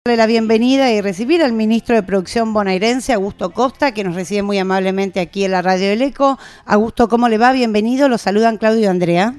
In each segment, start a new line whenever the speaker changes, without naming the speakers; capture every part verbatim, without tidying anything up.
La bienvenida y recibir al ministro de Producción bonaerense, Augusto Costa, que nos recibe muy amablemente aquí en la Radio del Eco. Augusto, ¿cómo le va? Bienvenido, los saludan Claudio y Andrea.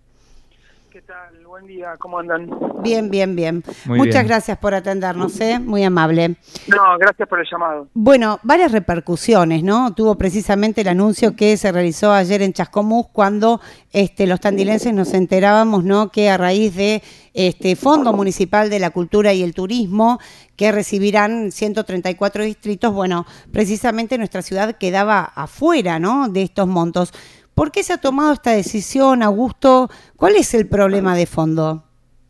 ¿Qué tal? Buen día, ¿cómo andan?
Bien, bien, bien.
Muy
Muchas
bien.
gracias por atendernos, ¿eh? Muy amable.
No, gracias por el llamado.
Bueno, varias repercusiones, ¿no? Tuvo precisamente el anuncio que se realizó ayer en Chascomús cuando este, los tandilenses nos enterábamos, ¿no?, que a raíz de este Fondo Municipal de la Cultura y el Turismo, que recibirán ciento treinta y cuatro distritos, bueno, precisamente nuestra ciudad quedaba afuera, ¿no?, de estos montos. ¿Por qué se ha tomado esta decisión, Augusto? ¿Cuál es el problema de fondo?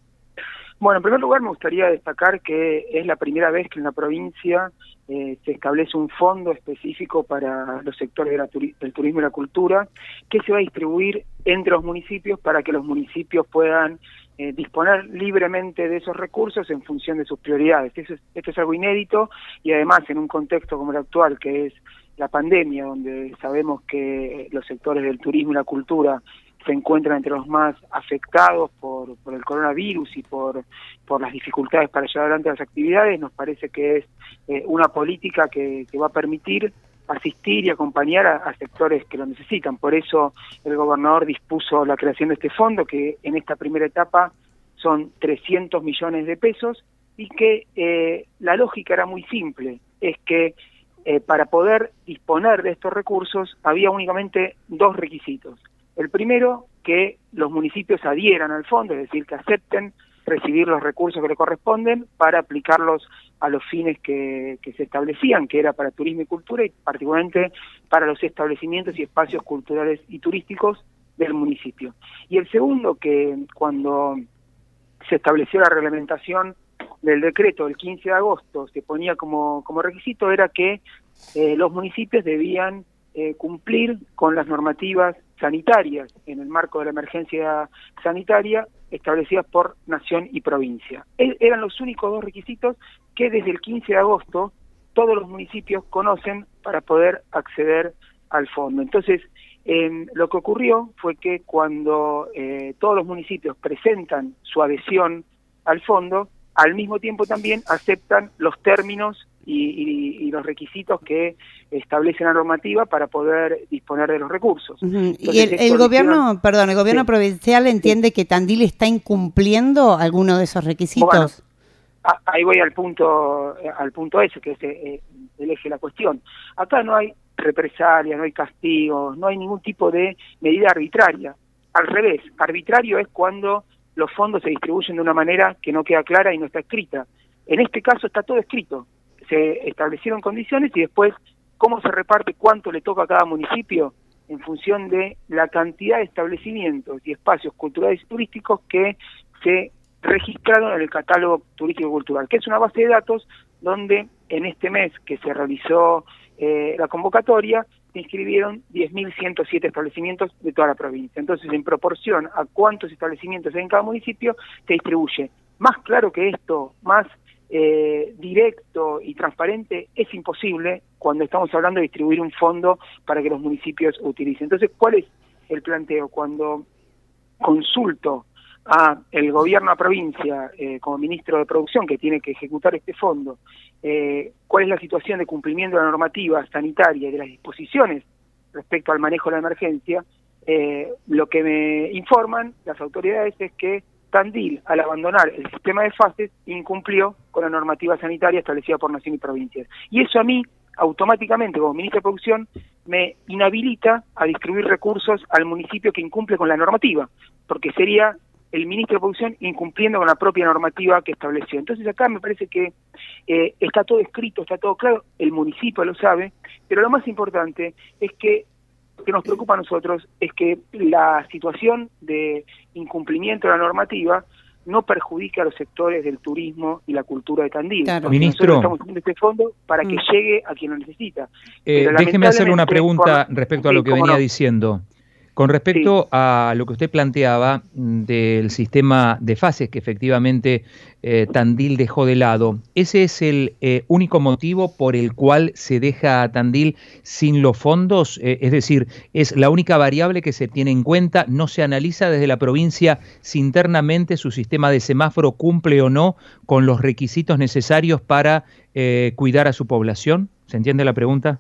Bueno, en primer lugar me gustaría destacar que es la primera vez que en la provincia eh, se establece un fondo específico para los sectores de la turi- del turismo y la cultura, que se va a distribuir entre los municipios para que los municipios puedan eh, disponer libremente de esos recursos en función de sus prioridades. Eso es, esto es algo inédito y además en un contexto como el actual, que es la pandemia, donde sabemos que los sectores del turismo y la cultura se encuentran entre los más afectados por, por el coronavirus y por, por las dificultades para llevar adelante las actividades, nos parece que es eh, una política que, que va a permitir asistir y acompañar a, a sectores que lo necesitan. Por eso el gobernador dispuso la creación de este fondo, que en esta primera etapa son trescientos millones de pesos, y que eh, la lógica era muy simple, es que eh, para poder disponer de estos recursos había únicamente dos requisitos. El primero, que los municipios adhieran al fondo, es decir, que acepten recibir los recursos que le corresponden para aplicarlos a los fines que, que se establecían, que era para turismo y cultura, y particularmente para los establecimientos y espacios culturales y turísticos del municipio. Y el segundo, que cuando se estableció la reglamentación del decreto del quince de agosto se ponía como, como requisito, era que eh, los municipios debían eh, cumplir con las normativas sanitarias en el marco de la emergencia sanitaria establecidas por nación y provincia. E- eran los únicos dos requisitos que desde el quince de agosto todos los municipios conocen para poder acceder al fondo. Entonces, eh, lo que ocurrió fue que cuando eh, todos los municipios presentan su adhesión al fondo, al mismo tiempo también aceptan los términos y, y, y los requisitos que establece la normativa para poder disponer de los recursos.
Uh-huh.
Entonces,
y el, el gobierno,
hicieron...
perdón, el gobierno sí. provincial entiende sí. que Tandil está incumpliendo alguno de esos requisitos.
Bueno, a, ahí voy al punto, al punto ese, que es eh, el eje de la cuestión. Acá no hay represalias, no hay castigos, no hay ningún tipo de medida arbitraria. Al revés, arbitrario es cuando los fondos se distribuyen de una manera que no queda clara y no está escrita. En este caso está todo escrito. Se establecieron condiciones y después cómo se reparte, cuánto le toca a cada municipio en función de la cantidad de establecimientos y espacios culturales y turísticos que se registraron en el catálogo turístico y cultural, que es una base de datos donde en este mes que se realizó eh, la convocatoria se inscribieron diez mil ciento siete establecimientos de toda la provincia. Entonces, en proporción a cuántos establecimientos hay en cada municipio, se distribuye. Más claro que esto, más eh, directo y transparente, es imposible cuando estamos hablando de distribuir un fondo para que los municipios utilicen. Entonces, ¿cuál es el planteo? Cuando consulto a el gobierno de la provincia eh, como ministro de Producción, que tiene que ejecutar este fondo, eh, cuál es la situación de cumplimiento de la normativa sanitaria y de las disposiciones respecto al manejo de la emergencia, eh, lo que me informan las autoridades es que Tandil, al abandonar el sistema de fases, incumplió con la normativa sanitaria establecida por nación y provincias. Y eso a mí, automáticamente, como ministro de Producción, me inhabilita a distribuir recursos al municipio que incumple con la normativa, porque sería el ministro de Producción incumpliendo con la propia normativa que estableció. Entonces acá me parece que eh, está todo escrito, está todo claro, el municipio lo sabe, pero lo más importante es que lo que nos preocupa a nosotros es que la situación de incumplimiento de la normativa no perjudique a los sectores del turismo y la cultura de Tandil.
Claro.
Ministro,
nosotros estamos haciendo este fondo para que mm. llegue a quien lo necesita.
Eh, déjeme hacerle una pregunta por, respecto a lo que venía
no.
diciendo. Con respecto
Sí.
a lo que usted planteaba del sistema de fases que efectivamente eh, Tandil dejó de lado, ¿ese es el eh, único motivo por el cual se deja a Tandil sin los fondos? Eh, es decir, ¿es la única variable que se tiene en cuenta? ¿No se analiza desde la provincia si internamente su sistema de semáforo cumple o no con los requisitos necesarios para eh, cuidar a su población? ¿Se entiende la pregunta?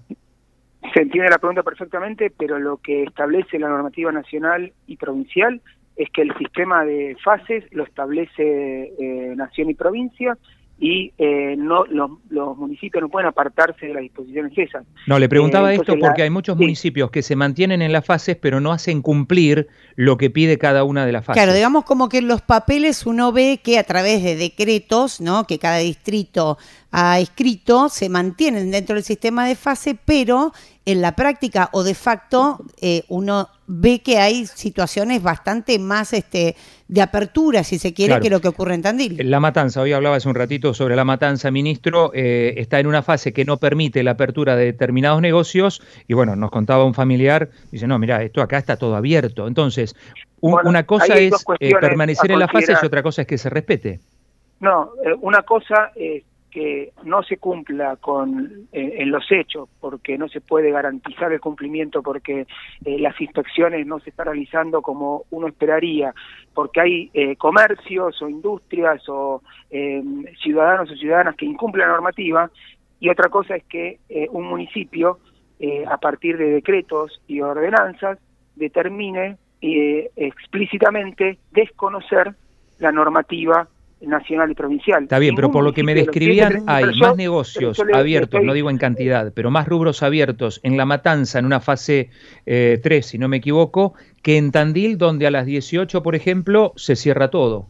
Se entiende la pregunta perfectamente, pero lo que establece la normativa nacional y provincial es que el sistema de fases lo establece eh, nación y provincia, y eh, no los, los municipios no pueden apartarse de las disposiciones esas.
No, le preguntaba
Eh,
esto
la,
porque hay muchos
sí.
municipios que se mantienen en las fases, pero no hacen cumplir lo que pide cada una de las fases.
Claro, digamos como que en los papeles uno ve que a través de decretos, ¿no?, que cada distrito ha escrito, se mantienen dentro del sistema de fase, pero en la práctica o de facto eh, uno ve que hay situaciones bastante más este, de apertura, si se quiere,
Claro.
que lo que ocurre en Tandil.
La Matanza, hoy hablaba hace un ratito sobre La Matanza, ministro, eh, está en una fase que no permite la apertura de determinados negocios y bueno, nos contaba un familiar, dice, no, mira, esto acá está todo abierto. Entonces, un,
Bueno,
una cosa es eh, permanecer en la fase y otra cosa es que se respete.
No, eh, una cosa es que no se cumpla con eh, en los hechos, porque no se puede garantizar el cumplimiento, porque eh, las inspecciones no se están realizando como uno esperaría, porque hay eh, comercios o industrias o eh, ciudadanos o ciudadanas que incumplen la normativa, y otra cosa es que eh, un municipio, eh, a partir de decretos y ordenanzas, determine eh, explícitamente desconocer la normativa nacional y provincial.
Está bien,
Ningún
pero por lo que me describían hay
yo,
más negocios
le,
abiertos,
estoy,
no digo en cantidad, pero más rubros abiertos en La Matanza en una fase eh, tres, si no me equivoco, que en Tandil, donde a las dieciocho, por ejemplo, se cierra todo.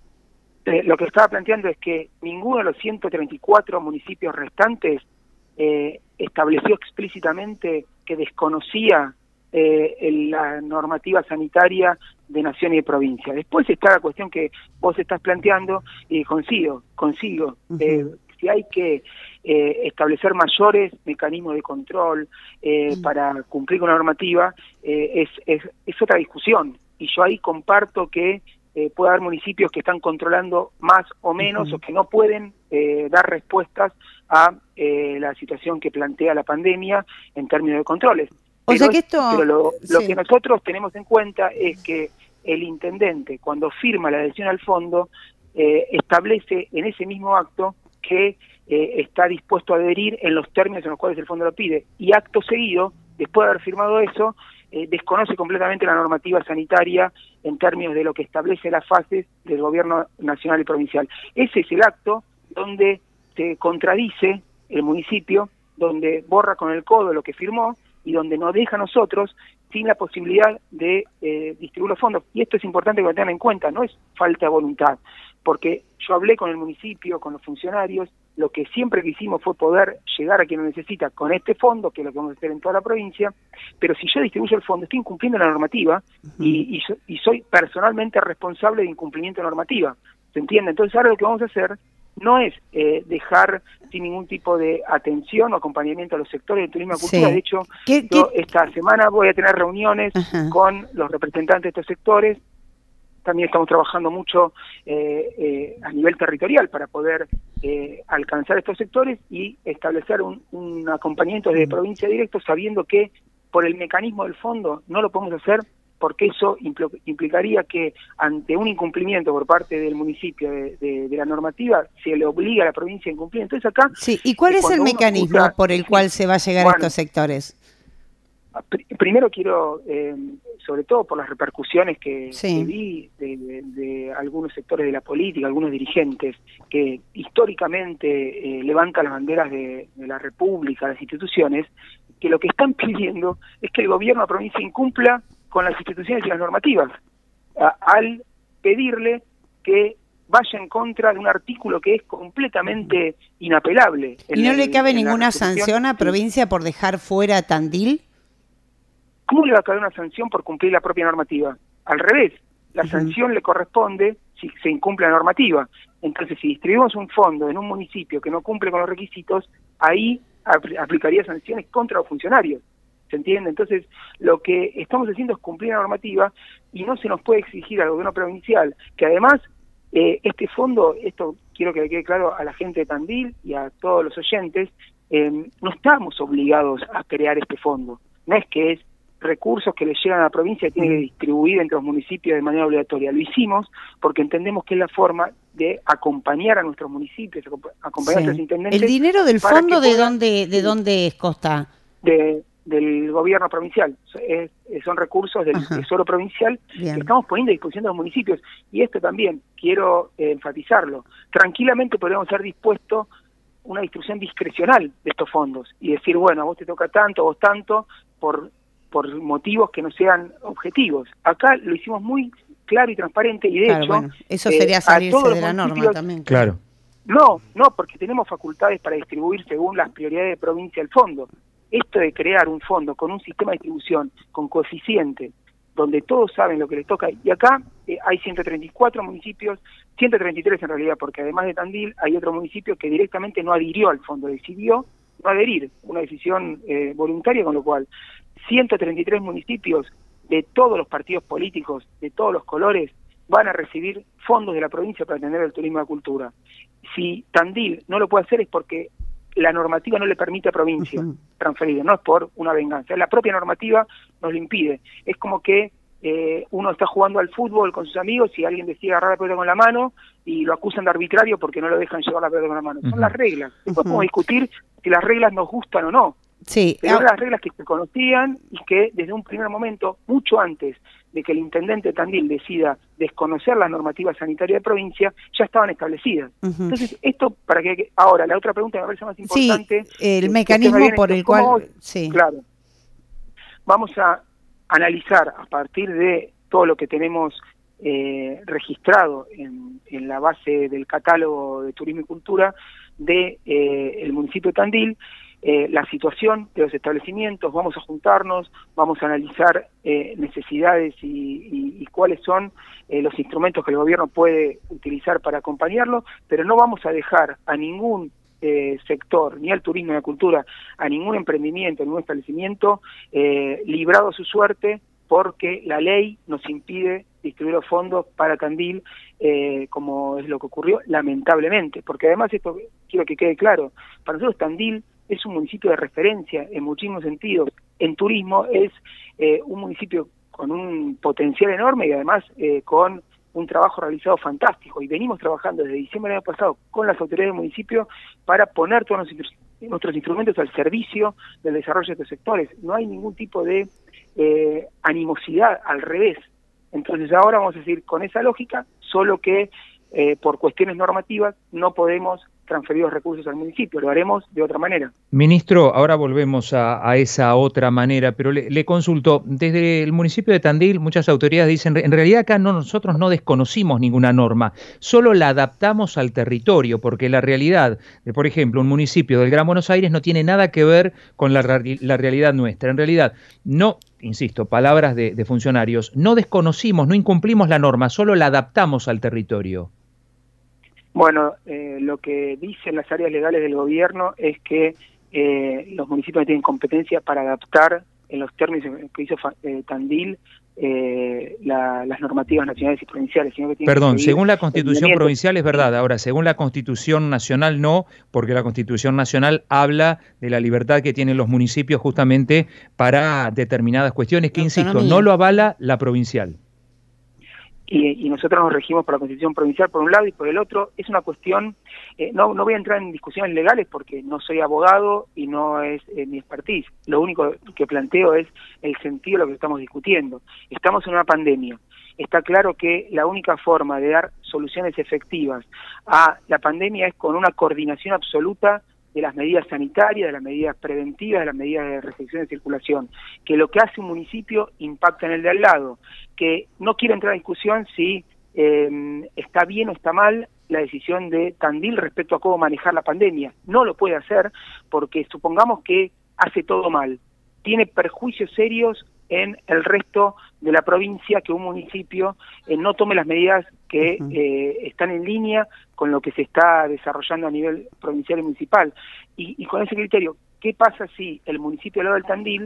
Eh, lo que estaba planteando es que ninguno de los ciento treinta y cuatro municipios restantes eh, estableció explícitamente que desconocía eh, la normativa sanitaria de nación y de provincia. Después está la cuestión que vos estás planteando, y consigo, consigo. Uh-huh. eh, si hay que eh, establecer mayores mecanismos de control eh, uh-huh. para cumplir con la normativa, eh, es, es, es otra discusión. Y yo ahí comparto que eh, puede haber municipios que están controlando más o menos, uh-huh. o que no pueden eh, dar respuestas a eh, la situación que plantea la pandemia en términos de controles.
O
Pero,
sea que esto,
pero lo, lo
sí.
que nosotros tenemos en cuenta es que el intendente, cuando firma la adhesión al fondo, eh, establece en ese mismo acto que eh, está dispuesto a adherir en los términos en los cuales el fondo lo pide. Y acto seguido, después de haber firmado eso, eh, desconoce completamente la normativa sanitaria en términos de lo que establece las fases del gobierno nacional y provincial. Ese es el acto donde se contradice el municipio, donde borra con el codo lo que firmó, y donde nos deja a nosotros sin la posibilidad de eh, distribuir los fondos. Y esto es importante que lo tengan en cuenta, no es falta de voluntad, porque yo hablé con el municipio, con los funcionarios, lo que siempre quisimos fue poder llegar a quien lo necesita con este fondo, que es lo que vamos a hacer en toda la provincia, pero si yo distribuyo el fondo, estoy incumpliendo la normativa, uh-huh. y, y, y soy personalmente responsable de incumplimiento de normativa, ¿se entiende? Entonces ahora lo que vamos a hacer no es eh, dejar sin ningún tipo de atención o acompañamiento a los sectores de turismo y cultura. Sí. De hecho,
¿Qué,
yo
qué?
esta semana voy a tener reuniones Ajá. con los representantes de estos sectores. También estamos trabajando mucho eh, eh, a nivel territorial para poder eh, alcanzar estos sectores y establecer un, un acompañamiento de provincia directo, sabiendo que por el mecanismo del fondo no lo podemos hacer, porque eso implicaría que ante un incumplimiento por parte del municipio de, de, de la normativa, se le obliga a la provincia a incumplir. Entonces acá...
Sí, ¿y cuál es el mecanismo escucha, por el sí, cual se va a llegar bueno, a estos sectores?
Pr primero quiero, eh, sobre todo por las repercusiones que,
sí.
que vi de, de, de algunos sectores de la política, algunos dirigentes, que históricamente eh, levantan las banderas de, de la República, las instituciones, que lo que están pidiendo es que el gobierno de la provincia incumpla con las instituciones y las normativas, a, al pedirle que vaya en contra de un artículo que es completamente inapelable.
¿Y no le cabe ninguna sanción a provincia por dejar fuera a Tandil?
¿Cómo le va a caber una sanción por cumplir la propia normativa? Al revés, la uh-huh. sanción le corresponde si se incumple la normativa. Entonces, si distribuimos un fondo en un municipio que no cumple con los requisitos, ahí apl- aplicaría sanciones contra los funcionarios. ¿se entiende? Entonces, lo que estamos haciendo es cumplir la normativa y no se nos puede exigir al gobierno provincial, que además eh, este fondo, esto quiero que le quede claro a la gente de Tandil y a todos los oyentes, eh, no estamos obligados a crear este fondo, no es que es recursos que le llegan a la provincia y tiene que distribuir entre los municipios de manera obligatoria. Lo hicimos porque entendemos que es la forma de acompañar a nuestros municipios, acompañar sí. a nuestros intendentes.
¿El dinero del fondo de dónde de dónde es, Costa?
De, del gobierno provincial. Es, son recursos del Ajá. Tesoro Provincial Bien. que estamos poniendo a disposición de los municipios. Y esto también, quiero eh, enfatizarlo, tranquilamente podríamos ser dispuestos una distribución discrecional de estos fondos y decir, bueno, a vos te toca tanto, a vos tanto, por por motivos que no sean objetivos. Acá lo hicimos muy claro y transparente y de
claro,
hecho...
Bueno, eso sería eh, salirse de la norma también.
Claro.
No, no, porque tenemos facultades para distribuir según las prioridades de provincia el fondo. Esto de crear un fondo con un sistema de distribución, con coeficiente, donde todos saben lo que les toca, y acá eh, hay ciento treinta y cuatro municipios, ciento treinta y tres en realidad, porque además de Tandil hay otro municipio que directamente no adhirió al fondo, decidió no adherir, una decisión eh, voluntaria, con lo cual ciento treinta y tres municipios de todos los partidos políticos, de todos los colores, van a recibir fondos de la provincia para atender el turismo y la cultura. Si Tandil no lo puede hacer es porque la normativa no le permite a provincia uh-huh. transferir, no es por una venganza, la propia normativa nos lo impide. Es como que eh, uno está jugando al fútbol con sus amigos y alguien decide agarrar la pelota con la mano y lo acusan de arbitrario porque no lo dejan llevar la pelota con la mano. Uh-huh. Son las reglas. Después uh-huh. podemos discutir si las reglas nos gustan o no.
Sí,
pero eran las reglas que se conocían y que desde un primer momento, mucho antes de que el intendente de Tandil decida desconocer las normativas sanitarias de provincia, ya estaban establecidas. Uh-huh. Entonces, esto para que... Ahora, la otra pregunta que me parece más importante...
Sí, el mecanismo por el cual...
Vamos,
sí.
Claro. Vamos a analizar a partir de todo lo que tenemos eh, registrado en, en la base del catálogo de turismo y cultura de eh, el municipio de Tandil, Eh, la situación de los establecimientos, vamos a juntarnos, vamos a analizar eh, necesidades y, y, y cuáles son eh, los instrumentos que el gobierno puede utilizar para acompañarlo, pero no vamos a dejar a ningún eh, sector, ni al turismo ni a la cultura, a ningún emprendimiento, a ningún establecimiento eh, librado a su suerte porque la ley nos impide distribuir los fondos para Tandil, eh, como es lo que ocurrió, lamentablemente, porque además esto quiero que quede claro, para nosotros Tandil es un municipio de referencia en muchísimos sentidos. En turismo es eh, un municipio con un potencial enorme y además eh, con un trabajo realizado fantástico. Y venimos trabajando desde diciembre del año pasado con las autoridades del municipio para poner todos nuestros, nuestros instrumentos al servicio del desarrollo de estos sectores. No hay ningún tipo de eh, animosidad, al revés. Entonces ahora vamos a seguir con esa lógica, solo que eh, por cuestiones normativas no podemos transferir los recursos al municipio, lo haremos de otra manera.
Ministro, ahora volvemos a, a esa otra manera, pero le, le consulto, desde el municipio de Tandil muchas autoridades dicen, en realidad acá no, nosotros no desconocimos ninguna norma, solo la adaptamos al territorio, porque la realidad de, por ejemplo, un municipio del Gran Buenos Aires no tiene nada que ver con la, la realidad nuestra. En realidad, no, insisto, palabras de, de funcionarios, no desconocimos, no incumplimos la norma, solo la adaptamos al territorio.
Bueno, eh, lo que dicen las áreas legales del gobierno es que eh, los municipios no tienen competencia para adaptar en los términos que hizo eh, Tandil eh, la, las normativas nacionales y provinciales. Sino que tienen
Perdón,
que
según la Constitución provincial es verdad, ahora según la Constitución nacional no, porque la Constitución nacional habla de la libertad que tienen los municipios justamente para determinadas cuestiones que, insisto, no lo avala la provincial.
Y, y nosotros nos regimos por la Constitución provincial por un lado y por el otro. Es una cuestión, eh, no, no voy a entrar en discusiones legales porque no soy abogado y no es eh, mi expertise. Lo único que planteo es el sentido de lo que estamos discutiendo. Estamos en una pandemia. Está claro que la única forma de dar soluciones efectivas a la pandemia es con una coordinación absoluta de las medidas sanitarias, de las medidas preventivas, de las medidas de restricción de circulación, que lo que hace un municipio impacta en el de al lado, que no quiero entrar en discusión si eh, está bien o está mal la decisión de Tandil respecto a cómo manejar la pandemia. No lo puede hacer porque supongamos que hace todo mal, tiene perjuicios serios en el resto de la provincia que un municipio eh, no tome las medidas que eh, están en línea con lo que se está desarrollando a nivel provincial y municipal. Y, y con ese criterio, ¿qué pasa si el municipio al lado del Tandil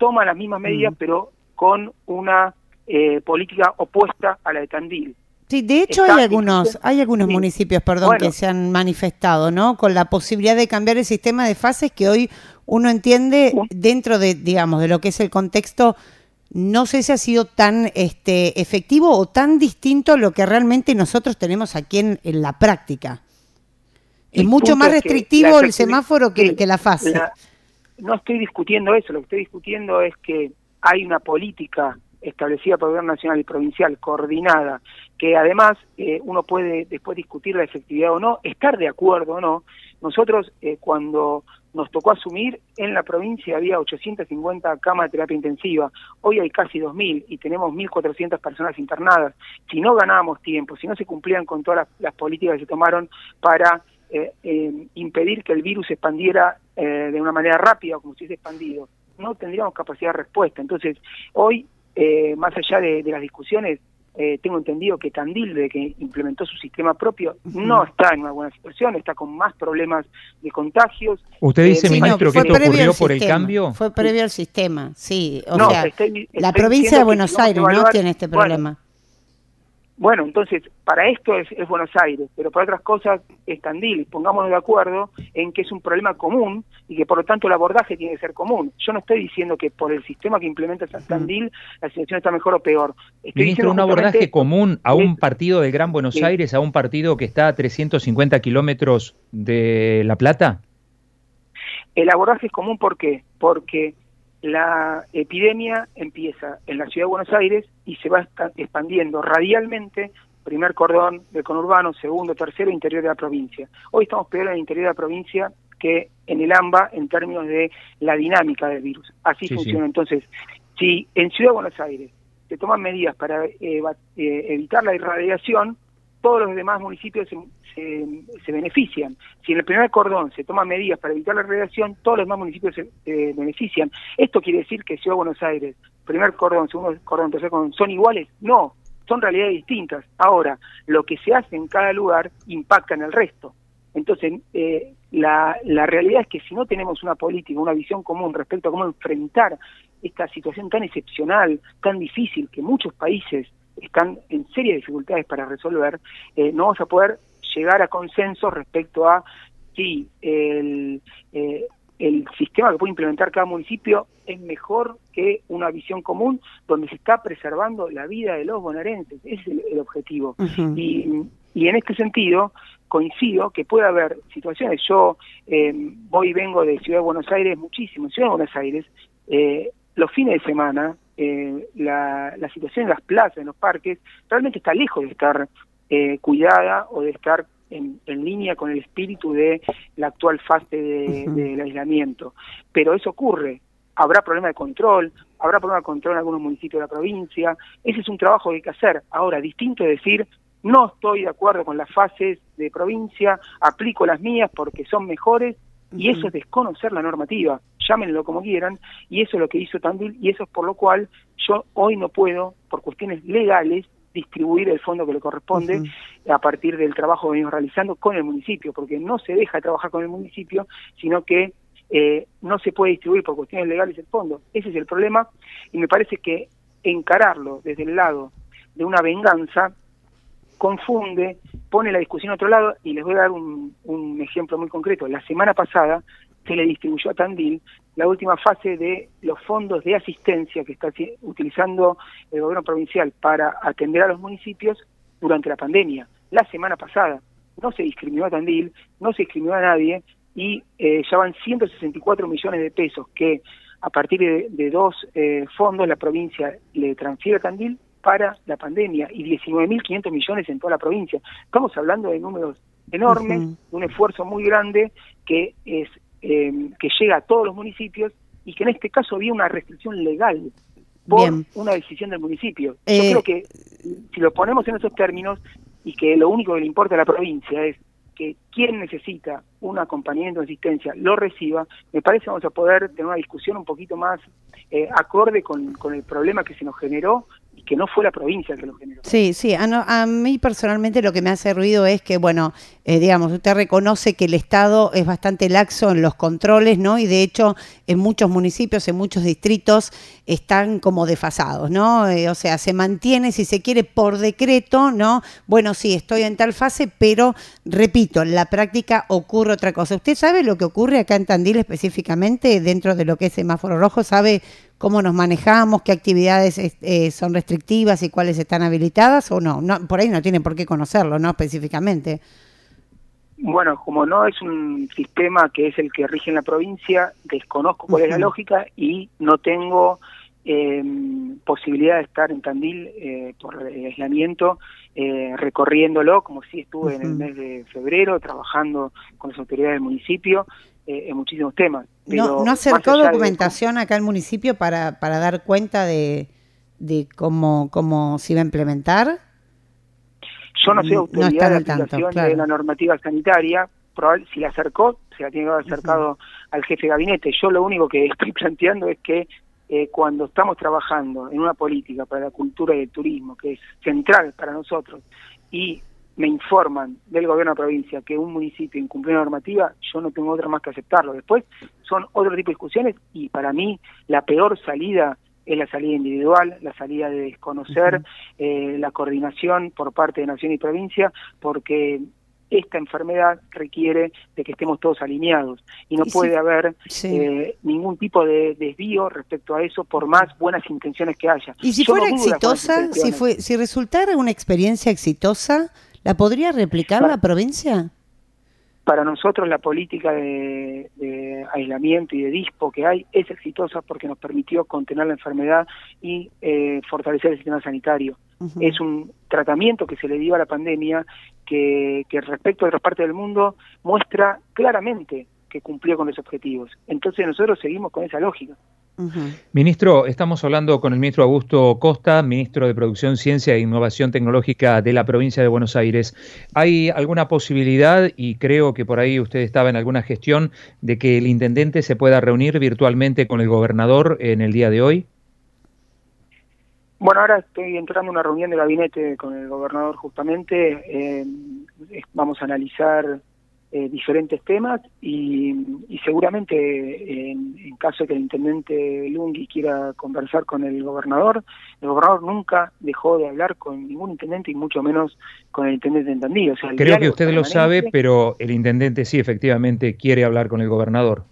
toma las mismas medidas, mm. pero con una eh, política opuesta a la de Tandil.
Sí, de hecho
Está,
hay algunos, hay algunos
sí.
municipios, perdón,
bueno,
que se han manifestado, ¿no? Con la posibilidad de cambiar el sistema de fases que hoy uno entiende un, dentro de, digamos, de lo que es el contexto. No sé si ha sido tan este, efectivo o tan distinto a lo que realmente nosotros tenemos aquí en, en la práctica. Es mucho más restrictivo el semáforo que,
sí,
que la fase.
La, no estoy discutiendo eso, lo que estoy discutiendo es que hay una política establecida por el Gobierno Nacional y Provincial, coordinada, que además eh, uno puede después discutir la efectividad o no, estar de acuerdo o no. Nosotros eh, cuando nos tocó asumir, en la provincia había ochocientas cincuenta camas de terapia intensiva, hoy hay casi dos mil y tenemos mil cuatrocientas personas internadas. Si no ganábamos tiempo, si no se cumplían con todas las, las políticas que se tomaron para eh, eh, impedir que el virus se expandiera eh, de una manera rápida, como si hubiese expandido, no tendríamos capacidad de respuesta. Entonces, hoy, eh, más allá de, de las discusiones, Eh, tengo entendido que Tandil, de que implementó su sistema propio, uh-huh. no está en una buena situación, está con más problemas de contagios.
¿Usted dice, eh, ministro, no, que esto ocurrió por
sistema,
el cambio?
Fue previo al sistema, sí. O
no,
sea,
estoy,
la
estoy
provincia de Buenos
si
Aires
evaluar,
no tiene este problema.
Bueno, bueno entonces, para esto es, es Buenos Aires, pero para otras cosas es Tandil. Pongámonos de acuerdo en que es un problema común y que por lo tanto el abordaje tiene que ser común. Yo no estoy diciendo que por el sistema que implementa Tandil uh-huh. la situación está mejor o peor. Estoy
Ministro, un abordaje común a un
es,
partido del Gran Buenos
sí.
Aires, a un partido que está a trescientos cincuenta kilómetros de La Plata.
El abordaje es común, ¿por qué? Porque la epidemia empieza en la ciudad de Buenos Aires y se va expandiendo radialmente, primer cordón del conurbano, segundo, tercero, interior de la provincia. Hoy estamos peor en el interior de la provincia que en el AMBA en términos de la dinámica del virus. Así sí, funciona. Sí. Entonces, si en Ciudad de Buenos Aires se toman medidas para eh, eh, evitar la irradiación, todos los demás municipios se, se, se benefician. Si en el primer cordón se toman medidas para evitar la radiación, todos los demás municipios se eh, benefician. ¿Esto quiere decir que Ciudad de Buenos Aires, primer cordón, segundo cordón, tercer cordón, son iguales? No, son realidades distintas. Ahora, lo que se hace en cada lugar impacta en el resto. Entonces, eh, la, la realidad es que si no tenemos una política, una visión común respecto a cómo enfrentar esta situación tan excepcional, tan difícil, que muchos países están en serias dificultades para resolver, eh, no vamos a poder llegar a consensos respecto a si el, eh, el sistema que puede implementar cada municipio es mejor que una visión común donde se está preservando la vida de los bonaerenses. Ese es el, el objetivo. Uh-huh. Y, y en este sentido coincido que puede haber situaciones. Yo eh, voy y vengo de Ciudad de Buenos Aires muchísimo. En Ciudad de Buenos Aires, eh, los fines de semana, Eh, la, la situación en las plazas, en los parques, realmente está lejos de estar eh, cuidada o de estar en, en línea con el espíritu de la actual fase de, uh-huh. del aislamiento. Pero eso ocurre. Habrá problema de control, habrá problema de control en algunos municipios de la provincia. Ese es un trabajo que hay que hacer. Ahora, distinto es decir, no estoy de acuerdo con las fases de provincia, aplico las mías porque son mejores, y eso es desconocer la normativa, llámenlo como quieran, y eso es lo que hizo Tandil, y eso es por lo cual yo hoy no puedo, por cuestiones legales, distribuir el fondo que le corresponde uh-huh. a partir del trabajo que venimos realizando con el municipio, porque no se deja de trabajar con el municipio, sino que eh, no se puede distribuir por cuestiones legales el fondo. Ese es el problema, y me parece que encararlo desde el lado de una venganza confunde, pone la discusión a otro lado, y les voy a dar un, un ejemplo muy concreto. La semana pasada se le distribuyó a Tandil la última fase de los fondos de asistencia que está utilizando el gobierno provincial para atender a los municipios durante la pandemia. La semana pasada no se discriminó a Tandil, no se discriminó a nadie, y eh, ya van ciento sesenta y cuatro millones de pesos que a partir de, de dos eh, fondos la provincia le transfiere a Tandil para la pandemia, y diecinueve mil quinientos millones en toda la provincia. Estamos hablando de números enormes, uh-huh. un esfuerzo muy grande que es eh, que llega a todos los municipios, y que en este caso había una restricción legal por Bien. una decisión del municipio. Eh... Yo creo que si lo ponemos en esos términos, y que lo único que le importa a la provincia es que quien necesita un acompañamiento de asistencia lo reciba, me parece que vamos a poder tener una discusión un poquito más eh, acorde con, con el problema que se nos generó y que no fue la provincia que lo generó.
Sí, sí, a, no, a mí personalmente lo que me hace ruido es que, bueno, eh, digamos, usted reconoce que el Estado es bastante laxo en los controles, ¿no? Y de hecho, en muchos municipios, en muchos distritos, están como desfasados, ¿no? Eh, o sea, se mantiene, si se quiere, por decreto, ¿no? Bueno, sí, estoy en tal fase, pero, repito, en la práctica ocurre otra cosa. ¿Usted sabe lo que ocurre acá en Tandil específicamente, dentro de lo que es semáforo rojo? ¿Sabe cómo nos manejamos, qué actividades eh, son restrictivas y cuáles están habilitadas o no? No, por ahí no tiene por qué conocerlo, ¿no? Específicamente.
Bueno, como no es un sistema que es el que rige en la provincia, desconozco cuál uh-huh. es la lógica y no tengo eh, posibilidad de estar en Tandil eh, por el aislamiento, eh, recorriéndolo, como sí estuve uh-huh. en el mes de febrero, trabajando con las autoridades del municipio, Eh, en muchísimos temas. Pero
¿No, ¿no acercó documentación de... acá al municipio para, para dar cuenta de, de cómo, cómo se iba a implementar?
Yo no soy autoridad
no
de aplicación tanto, claro. de la normativa sanitaria, probable, si la acercó, se la tiene que haber acercado uh-huh. al jefe de gabinete. Yo lo único que estoy planteando es que eh, cuando estamos trabajando en una política para la cultura y el turismo, que es central para nosotros, y me informan del gobierno de la provincia que un municipio incumplió la normativa, yo no tengo otra más que aceptarlo. Después son otro tipo de discusiones y para mí la peor salida es la salida individual, la salida de desconocer uh-huh. eh, la coordinación por parte de nación y provincia, porque esta enfermedad requiere de que estemos todos alineados y no ¿Y puede si... haber sí. eh, ningún tipo de desvío respecto a eso por más buenas intenciones que haya.
Y si
yo
fuera
no
exitosa, si, fue, si resultara una experiencia exitosa, ¿la podría replicar para, la provincia?
Para nosotros la política de, de aislamiento y de dispo que hay es exitosa porque nos permitió contener la enfermedad y eh, fortalecer el sistema sanitario. Uh-huh. Es un tratamiento que se le dio a la pandemia que, que respecto a otras partes del mundo muestra claramente que cumplió con los objetivos. Entonces nosotros seguimos con esa lógica.
Uh-huh. Ministro, estamos hablando con el ministro Augusto Costa, ministro de Producción, Ciencia e Innovación Tecnológica de la provincia de Buenos Aires. ¿Hay alguna posibilidad, y creo que por ahí usted estaba en alguna gestión, de que el intendente se pueda reunir virtualmente con el gobernador en el día de hoy?
Bueno, ahora estoy entrando en una reunión de gabinete con el gobernador justamente. Eh, vamos a analizar Eh, diferentes temas y, y seguramente en, en caso de que el intendente Lungui quiera conversar con el gobernador, el gobernador nunca dejó de hablar con ningún intendente y mucho menos con el intendente de Tandil. O sea, el
Creo que usted permanente, lo sabe, pero el intendente sí efectivamente quiere hablar con el gobernador.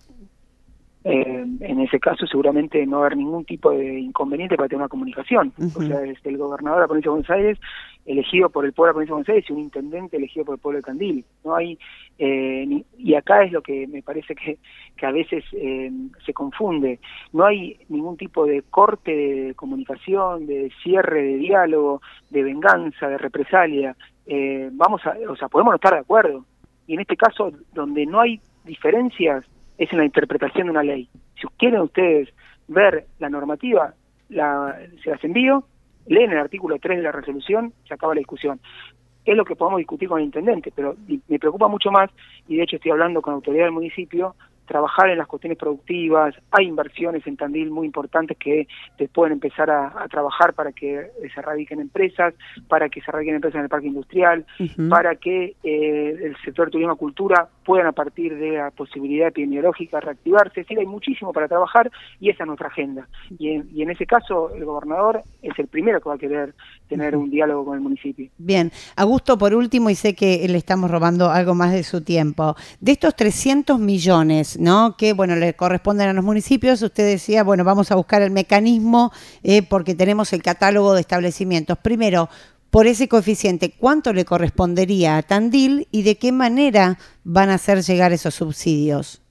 Eh, en ese caso seguramente no va a haber ningún tipo de inconveniente para tener una comunicación. Uh-huh. O sea, es el gobernador de la provincia de Buenos Aires elegido por el pueblo de la provincia de Buenos Aires y un intendente elegido por el pueblo de Tandil. No hay eh, ni, y acá es lo que me parece que, que a veces eh, se confunde. No hay ningún tipo de corte de comunicación, de cierre de diálogo, de venganza, de represalia. Eh, vamos a, o sea, podemos no estar de acuerdo. Y en este caso, donde no hay diferencias, es en la interpretación de una ley. Si quieren ustedes ver la normativa, la, se las envío, leen el artículo tres de la resolución, se acaba la discusión. Es lo que podemos discutir con el intendente, pero me preocupa mucho más, y de hecho estoy hablando con la autoridad del municipio, trabajar en las cuestiones productivas. Hay inversiones en Tandil muy importantes que pueden empezar a, a trabajar para que se radiquen empresas, para que se radiquen empresas en el parque industrial, uh-huh. para que eh, el sector de turismo y cultura puedan a partir de la posibilidad epidemiológica reactivarse. Es decir, hay muchísimo para trabajar y esa es nuestra agenda. Y en, y en ese caso el gobernador es el primero que va a querer tener uh-huh. un diálogo con el municipio.
Bien, Augusto, por último, y sé que le estamos robando algo más de su tiempo, de estos trescientos millones, ¿no? Que, bueno, le corresponden a los municipios. Usted decía, bueno, vamos a buscar el mecanismo eh, porque tenemos el catálogo de establecimientos. Primero, por ese coeficiente, ¿cuánto le correspondería a Tandil y de qué manera van a hacer llegar esos subsidios?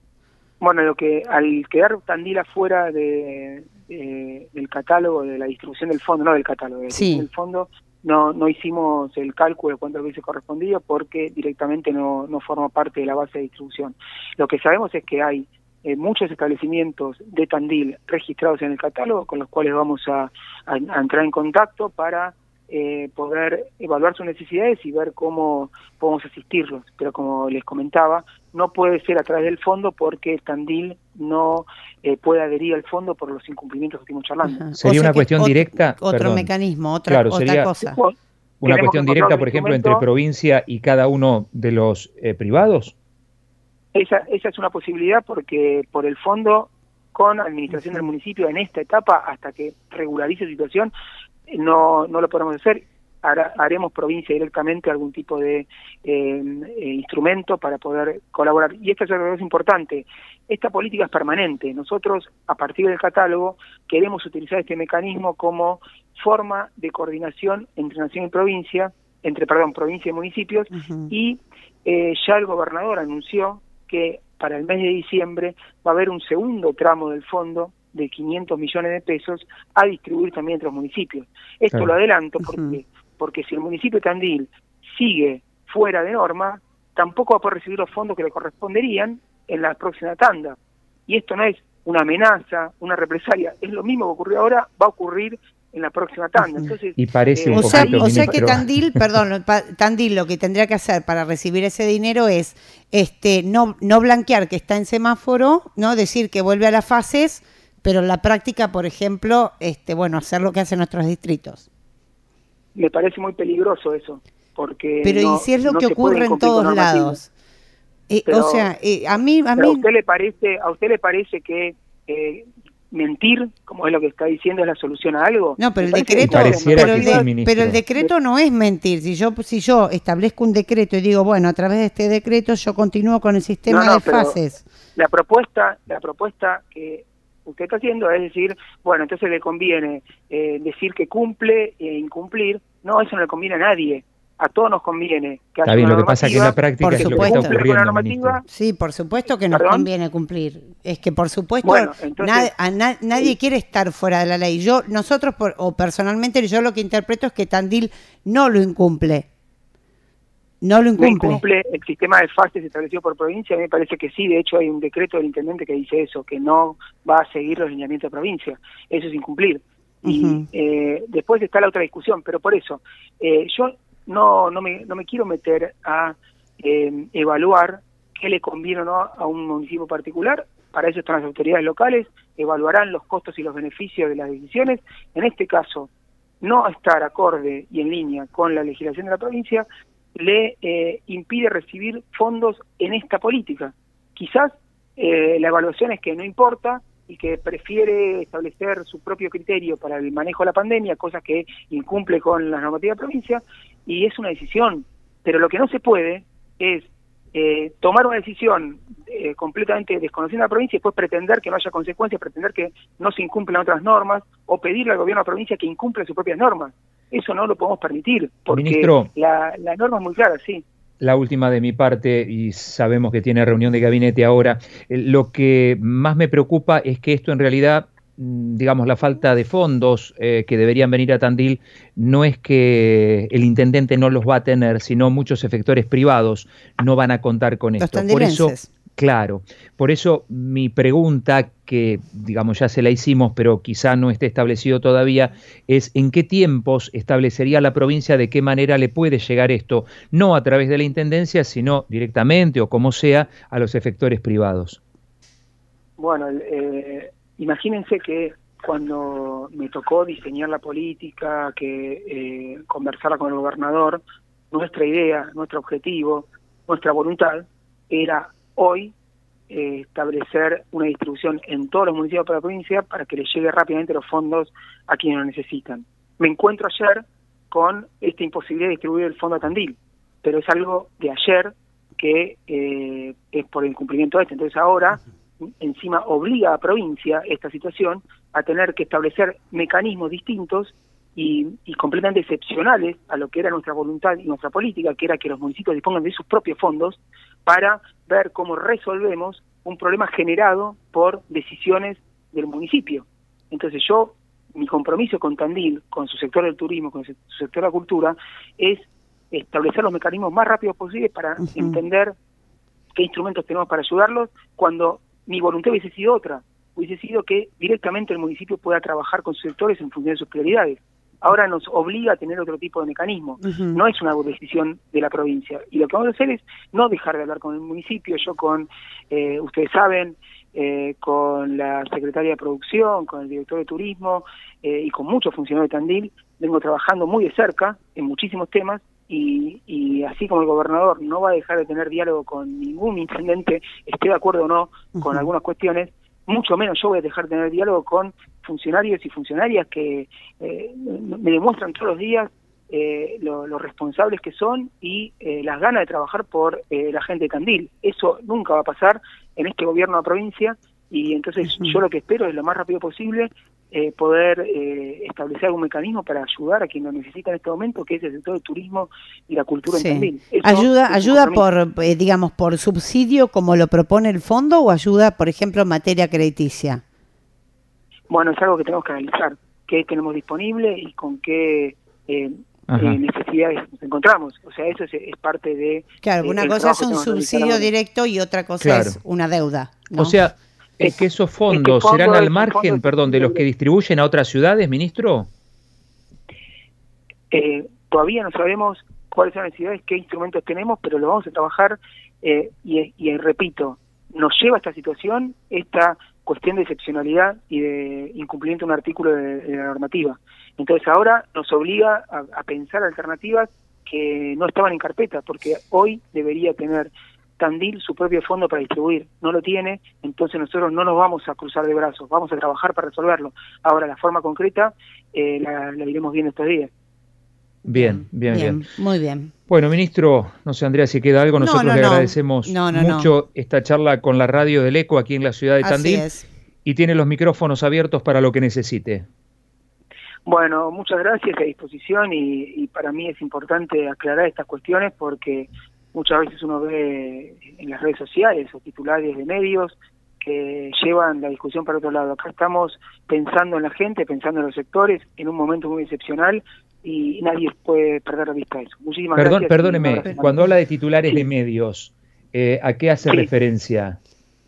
Bueno, lo que al quedar Tandil afuera de, de, del catálogo, de la distribución del fondo, no del catálogo, de la distribución sí. del fondo, no no hicimos el cálculo de cuánto hubiese correspondido porque directamente no, no forma parte de la base de distribución. Lo que sabemos es que hay eh, muchos establecimientos de Tandil registrados en el catálogo con los cuales vamos a, a, a entrar en contacto para eh, poder evaluar sus necesidades y ver cómo podemos asistirlos. Pero como les comentaba, no puede ser a través del fondo porque Tandil no eh, puede adherir al fondo por los incumplimientos que estuvimos charlando.
Ajá. ¿Sería una cuestión
otro,
directa?
Otro
Perdón.
mecanismo, otra,
claro,
otra
sería
cosa.
Una cuestión directa, por
un
ejemplo, entre provincia y cada uno de los eh, privados.
Esa, esa es una posibilidad porque por el fondo, con administración del municipio en esta etapa, hasta que regularice su situación, no, no lo podemos hacer. Hará, haremos provincia directamente algún tipo de eh, eh, instrumento para poder colaborar. Y esto es algo que es importante. Esta política es permanente. Nosotros, a partir del catálogo, queremos utilizar este mecanismo como forma de coordinación entre nación y provincia, entre, perdón, provincia y municipios, uh-huh. y eh, ya el gobernador anunció que para el mes de diciembre va a haber un segundo tramo del fondo de quinientos millones de pesos a distribuir también entre los municipios. Esto claro. lo adelanto porque, uh-huh. porque si el municipio de Tandil sigue fuera de norma, tampoco va a poder recibir los fondos que le corresponderían en la próxima tanda. Y esto no es una amenaza, una represalia, es lo mismo que ocurrió ahora, va a ocurrir en la próxima tanda. Entonces,
y parece
eh,
un
o, sea,
poquito,
o sea que
ministro.
Tandil, perdón, Tandil lo que tendría que hacer para recibir ese dinero es este no no blanquear que está en semáforo, no decir que vuelve a las fases, pero en la práctica, por ejemplo, este bueno, hacer lo que hacen nuestros distritos.
Me parece muy peligroso eso, porque
Pero
no,
y si es lo
no
que ocurre en todos lados. Eh,
pero,
o sea, eh, a mí a
pero
mí
a usted le parece, a usted le parece que eh, mentir, como es lo que está diciendo, es la solución a algo.
No, pero el decreto, pero el, de, pero el decreto no es mentir. Si yo si yo establezco un decreto y digo, bueno, a través de este decreto yo continúo con el sistema
no, no,
de fases.
La propuesta, la propuesta que usted está haciendo es decir, bueno, entonces le conviene eh, decir que cumple e incumplir. No, eso no le conviene a nadie. A todos nos conviene que haya
Está bien,
una
lo que pasa es que en la práctica
por
es
supuesto.
lo que está ocurriendo, ministro.
Sí, por supuesto que nos
¿Perdón?
conviene cumplir. Es que por supuesto
bueno, entonces,
nad, a na, nadie
sí.
quiere estar fuera de la ley. Yo, nosotros, por, o personalmente, yo lo que interpreto es que Tandil no lo incumple. No lo incumple.
No incumple el sistema de fases establecido por provincia. A mí me parece que sí. De hecho, hay un decreto del intendente que dice eso, que no va a seguir los lineamientos de provincia. Eso es incumplir. Y uh-huh. eh, después está la otra discusión, pero por eso, eh, yo no no me no me quiero meter a eh, evaluar qué le conviene o no a un municipio particular. Para eso están las autoridades locales, evaluarán los costos y los beneficios de las decisiones. En este caso, no estar acorde y en línea con la legislación de la provincia le eh, impide recibir fondos en esta política. Quizás eh, la evaluación es que no importa y que prefiere establecer su propio criterio para el manejo de la pandemia, cosa que incumple con la normativa de provincia, y es una decisión. Pero lo que no se puede es eh, tomar una decisión eh, completamente desconocida de la provincia y después pretender que no haya consecuencias, pretender que no se incumplan otras normas, o pedirle al gobierno de la provincia que incumpla sus propias normas. Eso no lo podemos permitir, porque
Ministro,
la, la norma es muy clara, sí.
La última de mi parte, y sabemos que tiene reunión de gabinete ahora, lo que más me preocupa es que esto en realidad, digamos, la falta de fondos eh, que deberían venir a Tandil, no es que el intendente no los va a tener, sino muchos efectores privados no van a contar con
Los
esto. Por eso, claro, por eso mi pregunta, que digamos ya se la hicimos, pero quizá no esté establecido todavía, es ¿en qué tiempos establecería la provincia de qué manera le puede llegar esto? No a través de la intendencia, sino directamente o como sea a los efectores privados.
Bueno, eh, imagínense que cuando me tocó diseñar la política, que eh, conversarla con el gobernador, nuestra idea, nuestro objetivo, nuestra voluntad era hoy eh, establecer una distribución en todos los municipios de la provincia para que les llegue rápidamente los fondos a quienes lo necesitan. Me encuentro ayer con esta imposibilidad de distribuir el fondo a Tandil, pero es algo de ayer que eh, es por el incumplimiento de este. Entonces ahora, encima, obliga a provincia esta situación a tener que establecer mecanismos distintos y, y completamente excepcionales a lo que era nuestra voluntad y nuestra política, que era que los municipios dispongan de sus propios fondos para ver cómo resolvemos un problema generado por decisiones del municipio. Entonces yo, mi compromiso con Tandil, con su sector del turismo, con su sector de la cultura, es establecer los mecanismos más rápidos posibles para uh-huh. entender qué instrumentos tenemos para ayudarlos, cuando mi voluntad hubiese sido otra, hubiese sido que directamente el municipio pueda trabajar con sus sectores en función de sus prioridades. ahora nos obliga a tener otro tipo de mecanismo. Uh-huh. No es una decisión de la provincia. Y lo que vamos a hacer es no dejar de hablar con el municipio. Yo con, eh, ustedes saben, eh, con la secretaria de Producción, con el director de Turismo eh, y con muchos funcionarios de Tandil, vengo trabajando muy de cerca en muchísimos temas. Y, y así como el gobernador no va a dejar de tener diálogo con ningún intendente, esté de acuerdo o no con uh-huh. algunas cuestiones, mucho menos yo voy a dejar de tener diálogo con funcionarios y funcionarias que eh, me demuestran todos los días eh, lo, lo responsables que son y eh, las ganas de trabajar por eh, la gente de Tandil. Eso nunca va a pasar en este gobierno de la provincia y entonces uh-huh. yo lo que espero es lo más rápido posible eh, poder eh, establecer algún mecanismo para ayudar a quien lo necesita en este momento, que es el sector del turismo y la cultura sí. en Tandil. Eso
ayuda ayuda por, eh, digamos, por subsidio como lo propone el fondo o ayuda, por ejemplo, en materia crediticia.
Bueno, es algo que tenemos que analizar, qué tenemos disponible y con qué eh, eh, necesidades nos encontramos. O sea, eso es, es parte de...
Claro,
eh,
una cosa es un subsidio directo y otra cosa claro. es una deuda, ¿no?
O sea, es que esos fondos
este
serán
fondo
al margen, de, perdón, de los que distribuyen a otras ciudades, ministro.
Eh, todavía no sabemos cuáles son las necesidades, qué instrumentos tenemos, pero lo vamos a trabajar eh, y, y repito, nos lleva a esta situación esta cuestión de excepcionalidad y de incumplimiento de un artículo de, de la normativa. Entonces ahora nos obliga a, a pensar alternativas que no estaban en carpeta, porque hoy debería tener Tandil su propio fondo para distribuir, no lo tiene, entonces nosotros no nos vamos a cruzar de brazos, vamos a trabajar para resolverlo. Ahora la forma concreta eh, la, la iremos viendo estos días.
Bien, bien, bien,
bien. Muy bien.
Bueno, ministro, no sé, Andrea, si queda algo, nosotros no, no, le agradecemos
no, no,
mucho
no.
esta charla con la radio del Eco aquí en la ciudad de Tandil.
Así es.
Y tiene los micrófonos abiertos para lo que necesite.
Bueno, muchas gracias, a disposición, y, y para mí es importante aclarar estas cuestiones porque muchas veces uno ve en las redes sociales o titulares de medios que llevan la discusión para otro lado. Acá estamos pensando en la gente, pensando en los sectores, en un momento muy excepcional y nadie puede perder la vista de eso. Muchísimas
Perdón,
gracias.
Perdóneme, cuando habla de titulares sí. de medios, eh, ¿a qué hace sí. referencia?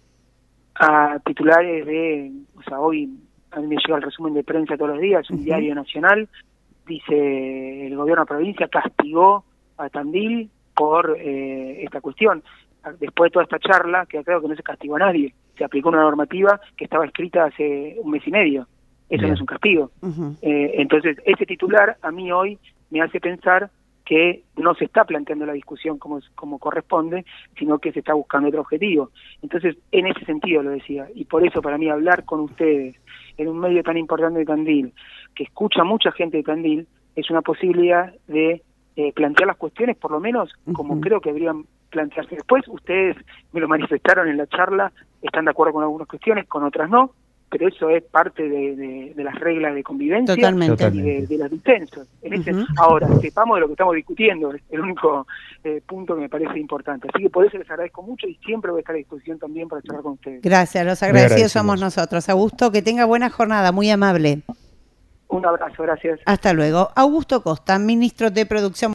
A titulares de, o sea, hoy a mí me llega el resumen de prensa todos los días, un uh-huh. diario nacional, dice el gobierno de la provincia castigó a Tandil por eh, esta cuestión. Después de toda esta charla, queda claro que no se castigó a nadie, se aplicó una normativa que estaba escrita hace un mes y medio, eso Bien. no es un castigo. Uh-huh. Eh, entonces, ese titular a mí hoy me hace pensar que no se está planteando la discusión como, como corresponde, sino que se está buscando otro objetivo. Entonces, en ese sentido lo decía, y por eso para mí hablar con ustedes en un medio tan importante de Tandil, que escucha mucha gente de Tandil, es una posibilidad de eh, plantear las cuestiones, por lo menos como uh-huh. creo que deberían plantearse. Después, ustedes me lo manifestaron en la charla, están de acuerdo con algunas cuestiones, con otras no, pero eso es parte de, de, de las reglas de convivencia
Totalmente.
y de, de los disensos. En ese, uh-huh. Ahora, sepamos de lo que estamos discutiendo, es el único eh, punto que me parece importante. Así que por eso les agradezco mucho y siempre voy a estar a disposición también para charlar con ustedes.
Gracias, los agradecidos somos nosotros. Augusto, que tenga buena jornada, muy amable.
Un abrazo, gracias.
Hasta luego. Augusto Costa, ministro de Producción.